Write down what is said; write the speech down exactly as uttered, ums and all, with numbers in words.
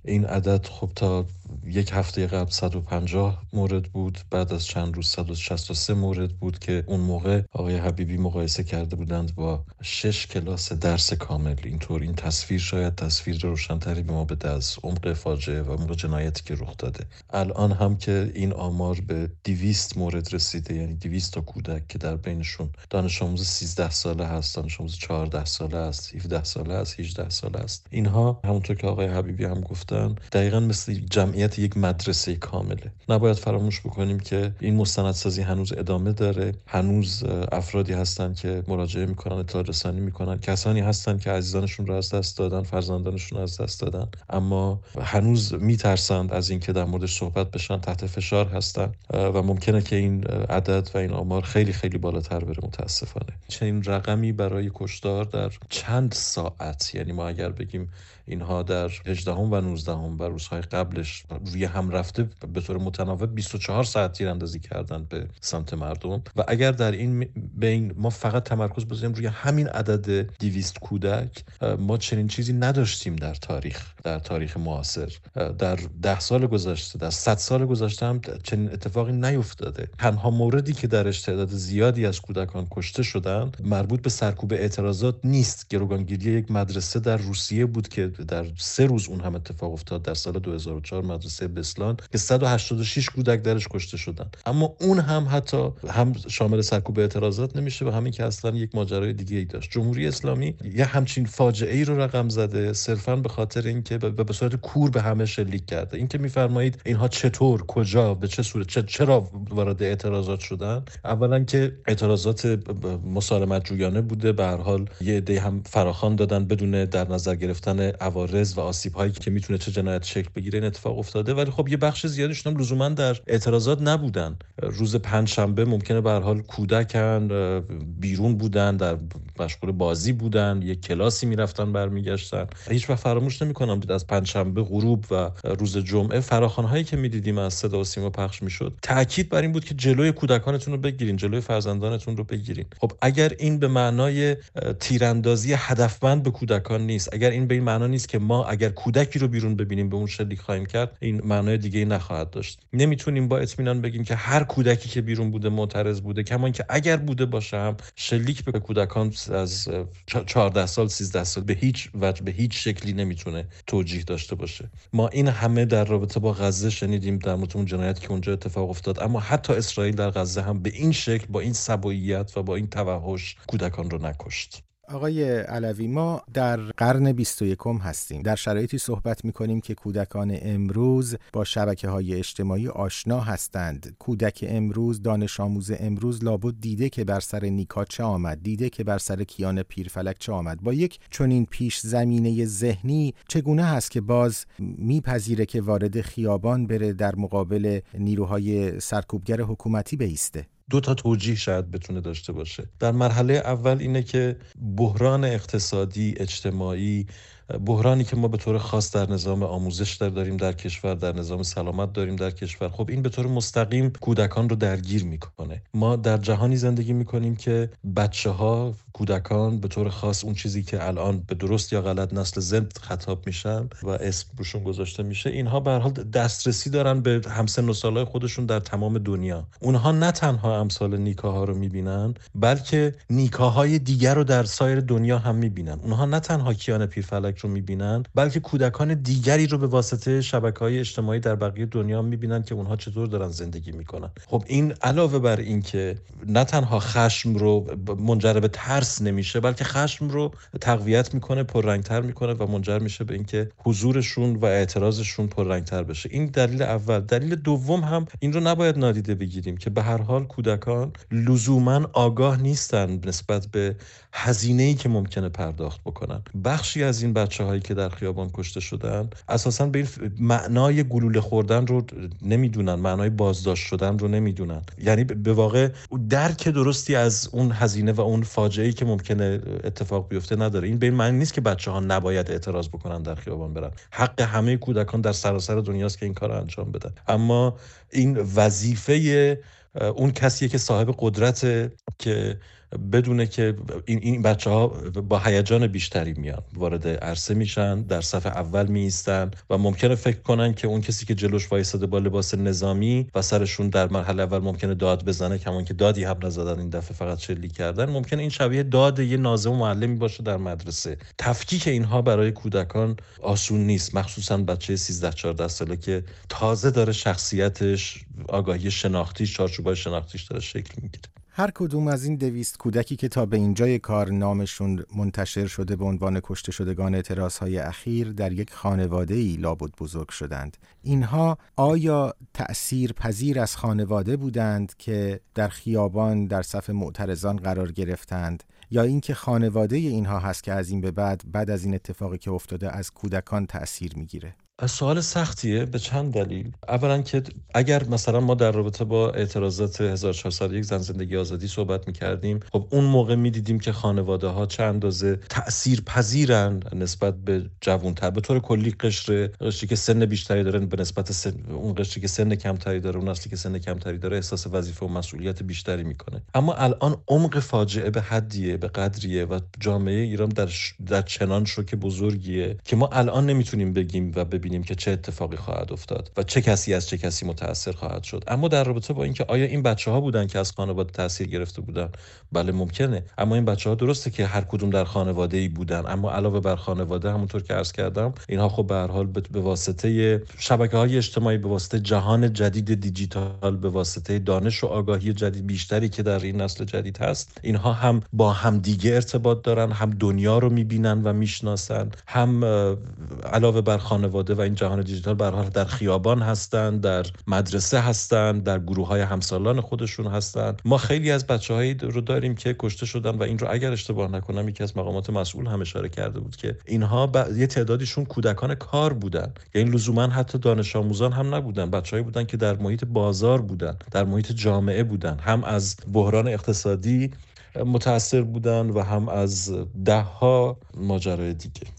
این عدد خب تا یک هفته قبل صد و پنجاه مورد بود، بعد از چند روز صد و شصت و سه مورد بود که اون موقع آقای حبیبی مقایسه کرده بودند با شش کلاس درس کامل. اینطور این تصویر شاید تصویر روشن‌تری به ما بده از عمق فاجعه و عمق جنایتی که رخ داده. الان هم که این آمار به دویست مورد رسیده، یعنی دویست تا کودک که در بینشون دانش آموز سیزده ساله هست، دانش آموز چهارده ساله است، هفده ساله است، هجده ساله است، اینها همونطور که آقای حبیبی هم گفتن دقیقاً مثل جمعیت یک مدرسه کامله. نباید فراموش بکنیم که این مستندسازی هنوز ادامه داره، هنوز افرادی هستن که مراجعه میکنن، اطلاع رسانی میکنن، کسانی هستن که عزیزانشون رو از دست دادن، فرزندانشون رو از دست دادن، اما هنوز میترسند از اینکه در موردش صحبت بشن، تحت فشار هستن و ممکنه که این عدد و این آمار خیلی خیلی بالاتر بره متاسفانه. چنین رقمی برای کشتار در چند ساعت، یعنی ما اگر بگیم اینها در هجدهم و نوزدهم و روزهای قبلش روی هم رفته به طور متناوب بیست و چهار ساعت تیراندازی کردن به سمت مردم و اگر در این بین ما فقط تمرکز بذاریم روی همین عدد دویست کودک، ما چنین چیزی نداشتیم در تاریخ در تاریخ معاصر. در ده سال گذشته، در صد سال گذشته هم چنین اتفاقی نیفتاده. تنها موردی که درش تعداد زیادی از کودکان کشته شدن مربوط به سرکوب اعتراضات نیست. گروگانگیری یک مدرسه در روسیه بود که در سه روز اون هم اتفاق افتاد در سال دو هزار و چهار، مدرسه بسلان که صد و هشتاد و شش کودک درش کشته شدن، اما اون هم حتی هم شامل سرکوب اعتراضات نمیشه و همین که اصلا یک ماجرای دیگه ای داشت. جمهوری اسلامی یه همچین فاجعه ای رو رقم زده صرفا به خاطر اینکه به صورت کور به همه شلیک کرده. اینکه میفرمایید اینها چطور، کجا، به چه صورت، چرا وارد اعتراضات شدن، اولا که اعتراضات مسالمت جویانه بوده، به هر حال یه عده هم فراخوان دادن بدون در نظر گرفتن عوارض و آسیب‌هایی که میتونه چه جنایت شکل بگیره، این اتفاق افتاده. ولی خب یه بخش زیادیشون هم لزوما در اعتراضات نبودن. روز پنجشنبه ممکنه به هر حال کودکان بیرون بودن، در مشغول بازی بودن، یه کلاسی میرفتن برمیگشتن. هیچ وقت فراموش نمی‌کنم از پنجشنبه غروب و روز جمعه فراخوان‌هایی که می‌دیدیم از صدا و سیما پخش می‌شد، تاکید بر این بود که جلوی کودکانتون رو بگیرین، جلوی فرزندانتون رو بگیرین. خب اگر این به معنای تیراندازی هدفمند به کودکان نیست، اگر این به این معنا نیست که ما اگر کودکی رو بیرون ببینیم به اون شلیک خواهیم کرد، این معنای دیگه‌ای نخواهد داشت. نمیتونیم با اطمینان بگیم که هر کودکی که بیرون بوده معترض بوده، کما اینکه اگر بوده باشه هم شلیک به کودکان از چهارده سال سیزده سال به هیچ وجه به هیچ شکلی نمیتونه توجیه داشته باشه. ما این همه در رابطه با غزه شنیدیم در مورد اون جنایتی که اونجا اتفاق افتاد، اما حتی اسرائیل در غزه هم به این شکل، با این سبوییت و با این توحش کودکان رو نکشت. آقای علوی، ما در قرن بیست و یکم هستیم. در شرایطی صحبت می‌کنیم که کودکان امروز با شبکه‌های اجتماعی آشنا هستند. کودک امروز، دانش آموز امروز لابد دیده که بر سر نیکا چه آمد، دیده که بر سر کیان پیرفلک چه آمد. با یک چنین پیش زمینه ذهنی چگونه هست که باز میپذیره که وارد خیابان بره در مقابل نیروهای سرکوبگر حکومتی بایسته؟ دو تا توجیه شاید بتونه داشته باشه. در مرحله اول اینه که بحران اقتصادی، اجتماعی، بحرانی که ما به طور خاص در نظام آموزش در داریم در کشور، در نظام سلامت داریم در کشور، خب این به طور مستقیم کودکان رو درگیر میکنه. ما در جهانی زندگی میکنیم که بچه‌ها، کودکان به طور خاص، اون چیزی که الان به درست یا غلط نسل زد خطاب میشن و اسم روشون گذاشته میشه، اینها به هر حال دسترسی دارن به همسن و سالای خودشون در تمام دنیا. اونها نه تنها امثال نیکاها رو میبینن، بلکه نیکاهای دیگر رو در سایر دنیا هم میبینن. اونها نه تنها کیان پیرفلک رو میبینن، بلکه کودکان دیگری رو به واسطه شبکه‌های اجتماعی در بقیه دنیا میبینن که اونها چطور دارن زندگی میکنن. خب این علاوه بر این که نه تنها خشم رو منجر به ترس نمیشه، بلکه خشم رو تقویت میکنه، پررنگتر میکنه و منجر میشه به اینکه حضورشون و اعتراضشون پررنگتر بشه. این دلیل اول. دلیل دوم هم این رو نباید نادیده بگیریم که به هر حال کودکان لزوماً آگاه نیستن نسبت به هزینه‌ای که ممکنه پرداخت بکنن. بخشی از این بچه‌هایی که در خیابان کشته شدن اساساً به این معنای گلوله خوردن رو نمیدونن، معنای بازداشت شدن رو نمیدونن. یعنی به واقع درک درستی از اون هزینه و اون فاجعه‌ای که ممکنه اتفاق بیفته نداره. این به این معنی نیست که بچه‌ها نباید اعتراض بکنن، در خیابان برن. حق همه کودکان در سراسر دنیاست که این کارو انجام بدن. اما این وظیفه اون کسیه که صاحب قدرته که بدونه که این این بچه‌ها با هیجان بیشتری میان، وارد عرصه میشن، در صف اول میایستن و ممکنه فکر کنن که اون کسی که جلوش وایساده با لباس نظامی و سرشون در مرحله اول ممکنه داد بزنه، کمان که دادی هم نزدن این دفعه فقط شلیک کردن، ممکنه این شبیه داد یه ناظم معلمی باشه در مدرسه. تفکیک اینها برای کودکان آسون نیست، مخصوصا بچه سیزده چهارده ساله که تازه داره شخصیتش، آگاهی شناختیش، چارچوبای شناختیش داره شکل میگیره. هر کدوم از این دویست کودکی که تا به اینجای کار نامشون منتشر شده به عنوان کشته شدگان اعتراضهای اخیر در یک خانواده‌ای لابد بزرگ شدند. اینها آیا تأثیر پذیر از خانواده بودند که در خیابان در صف معترضان قرار گرفتند، یا اینکه خانواده اینها هست که از این به بعد بعد از این اتفاقی که افتاده از کودکان تأثیر میگیره؟ سوال سختیه به چند دلیل. اولا که اگر مثلا ما در رابطه با اعتراضات هزار و چهارصد و یک زن زندگی آزادی صحبت می‌کردیم، خب اون موقع می‌دیدیم که خانواده‌ها چه اندازه تأثیر پذیرن نسبت به جوان‌تر. به طور کلی قشر قشری که سن بیشتری دارن به نسبت سن اون قشری که سن کمتری داره، اون نسلی که سن کمتری داره احساس وظیفه و مسئولیت بیشتری میکنه. اما الان عمق فاجعه به حدیه، به قدریه و جامعه ایران در ش... در چنان شوک بزرگیه که ما الان نمیتونیم بگیم و ببینیم که چه اتفاقی خواهد افتاد و چه کسی از چه کسی متأثر خواهد شد. اما در رابطه با اینکه آیا این بچه‌ها بودن که از خانواده تأثیر گرفته بودن، بله ممکنه. اما این بچه‌ها درسته که هر کدوم در خانواده‌ای بودن، اما علاوه بر خانواده همونطور که عرض کردم اینها خب به هر حال به واسطه شبکه‌های اجتماعی، به واسطه جهان جدید دیجیتال، به واسطه دانش و آگاهی جدید بیشتری که در این نسل جدید هست، اینها هم با هم دیگه ارتباط دارن، هم دنیا رو می‌بینن و میشناسن، هم علاوه بر خانواده و این جهان دیجیتال به هر حال در خیابان هستن، در مدرسه هستن، در گروه‌های همسالان خودشون هستن. ما خیلی از بچه‌هایی رو داریم که کشته شدن و این رو اگر اشتباه نکنم یکی از مقامات مسئول هم اشاره کرده بود که اینها ب... یه تعدادیشون کودکان کار بودن، یعنی لزوما حتی دانش آموزان هم نبودن، بچه‌هایی بودن که در محیط بازار بودن، در محیط جامعه بودن، هم از بحران اقتصادی متأثر بودن و هم از ده ها ماجرای دیگه.